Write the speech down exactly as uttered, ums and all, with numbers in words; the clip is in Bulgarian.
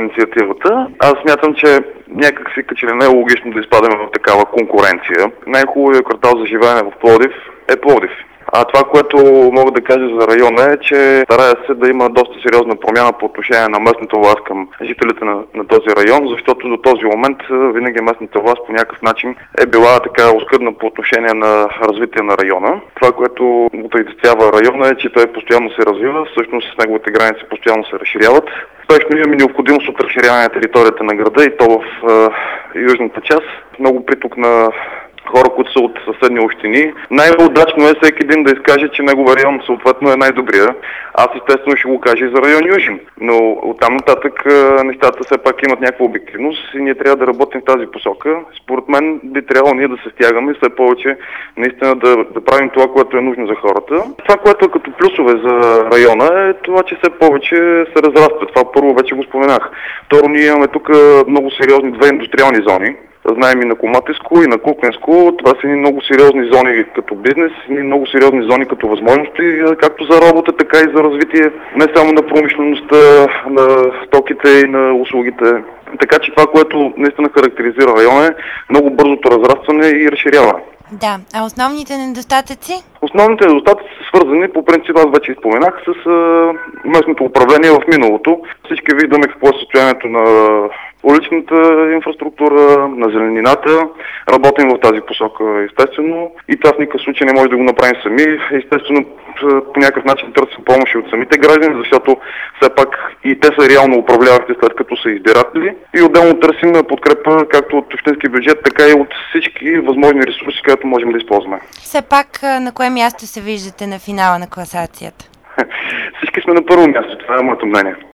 инициативата. Аз смятам, че някак си като че ли не е логично да изпадаме в такава конкуренция. Най-хубавият квартал за живеене в Пловдив е Пловдив. А това, което мога да кажа за района е, че старая се да има доста сериозна промяна по отношение на местната власт към жителите на, на този район, защото до този момент винаги местната власт по някакъв начин е била така оскъдна по отношение на развитие на района. Това, което отъждествява района е, че той постоянно се развива, всъщност неговите граници постоянно се разширяват. Спешно имаме необходимост от разширяване на територията на града и то в е, южната част. Много приток на хора, които са от съседни общини. Най-удачно е всеки един да изкаже, че неговия район съответно е най-добрия. Аз естествено ще го кажа и за район Южен. Но оттам нататък нещата все пак имат някаква обективност и ние трябва да работим в тази посока. Според мен би трябвало ние да се стягаме все повече наистина да, да правим това, което е нужно за хората. Това, което е като плюсове за района е това, че все повече се разраства. Това първо вече го споменах. Второ, ние имаме тук много сериозни две индустриални зони. Знаем и на Коматевско, и на Кукленско. Това са много сериозни зони като бизнес, и много сериозни зони като възможности, както за работа, така и за развитие не само на промишлеността, на стоките и на услугите. Така че това, което наистина характеризира района е много бързото разрастване и разширяване. Да, а основните недостатъци? Основните недостатъци са свързани, по принцип аз вече споменах, с а, местното управление в миналото. Всички виждаме какво е състоянието на уличната инфраструктура, на зеленината. Работим в тази посока, естествено. И това в никакъв случай не може да го направим сами. Естествено, по някакъв начин търсим помощ от самите граждани, защото все пак и те са реално управляващи след като са избиратели. И отделно търсим подкрепа както от общински бюджет, така и от всички възможни ресурси, които можем да използваме. Все пак на кое място се виждате на финала на класацията? Всички сме на първо място, това е моето мнение.